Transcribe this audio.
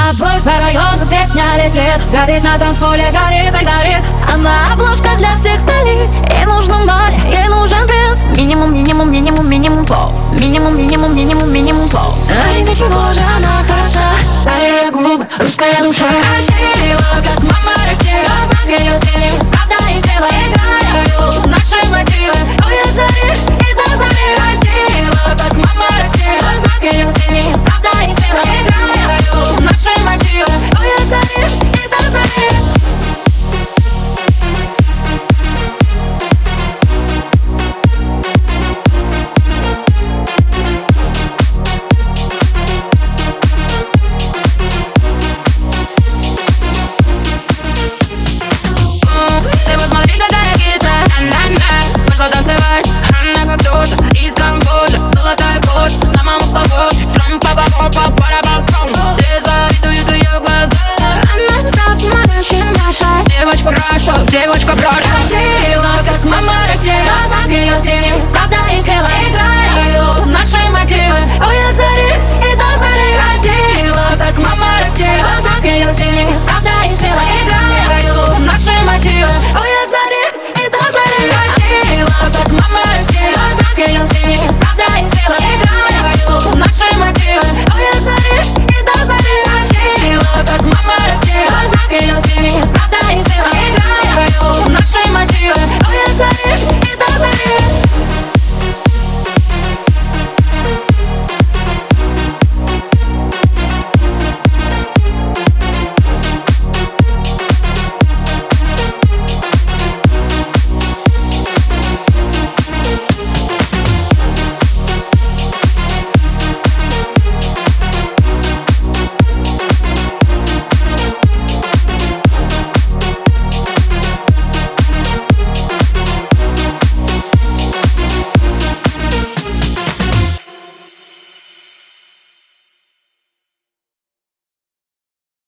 тобой по району песня летит. Горит на танцполе, горит и горит. Она обложка для всех столиц. Ей нужен море, ей нужен приз. Минимум, минимум, минимум, минимум флоу. Минимум, минимум, минимум, минимум флоу. Ай, до чего же она хороша. Аллея губ, русская душа. Красиво, как мама Россия. Глаза ее синий, правда и сила играют. Наши мотивы, роют зари и до зари. Красиво, как мама Россия. Глаза ее синий.